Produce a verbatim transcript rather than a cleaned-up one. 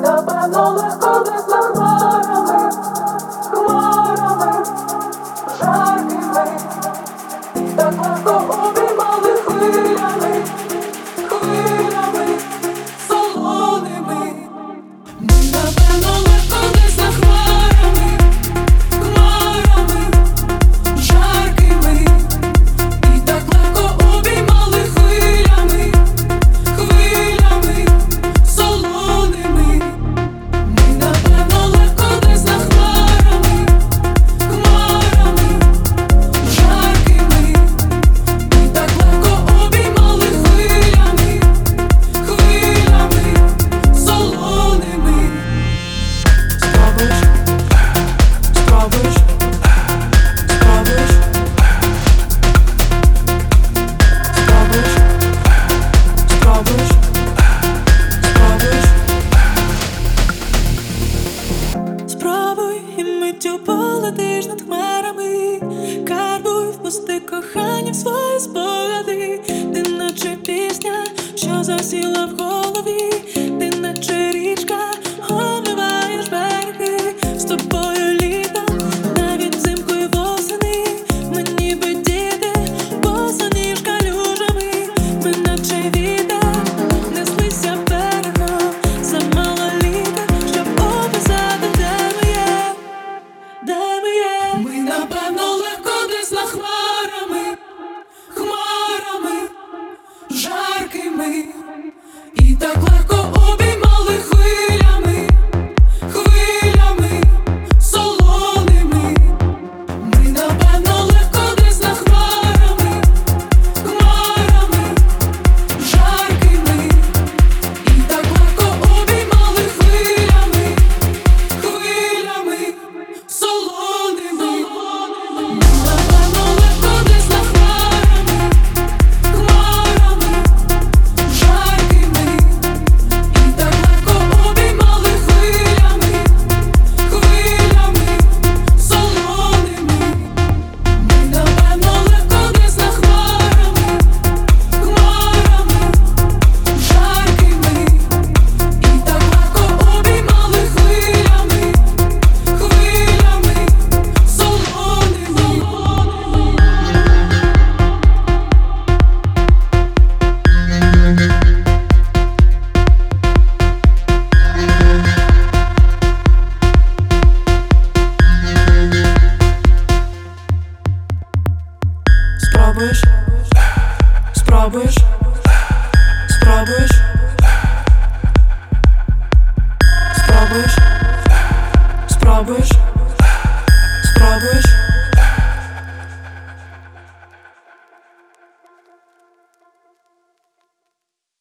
напевно, легко десь за хмарами, хмарами, жаркими, і так легко обіймали хвилями, хвилями, солоними. Ми, напевно, легко десь за хмарами, хмарами, жаркими, і так легко обіймали хвилями, хвилями, солоними. Ми, напевно, легко десь за хмарами, хмарами, жаркими, і так легко обіймали хвилями, хвилями, солоними. Спробуєш, спробуєш, спробуєш, спробуєш, спробуєш, спробуєш. Спробуй, і миттю полетиш над хмарами. Карбуй, впусти кохання в свої спогади. Ти наче пісня, що засіла в голові. Ти наче річка, омиваєш береги. З тобою літом, навіть взимку й восени. Ми ніби діти, босоніж калюжами. Ми наче вітер, неслися берегом. Замало літа, щоб описати, де ми є, де ми є. Ми, напевно, легко десь за хмарами, хмарами, жаркими, і так легко обіймали хвилями, хвилями, солоними. Ми, напевно, легко десь за хмарами, хмарами, жаркими, і так легко обіймали хвилями, хвилями, солоними. Ми, напевно, легко десь за хмарами, хмарами, жаркими, і так легко обіймали хвилями, хвилями, солоними. Ми, напевно, легко десь за хмарами, хмарами, жаркими, і так легко обіймали хвилями, хвилями, солоними. Спробуєш, спробуєш, спробуєш, спробуєш, спробуєш.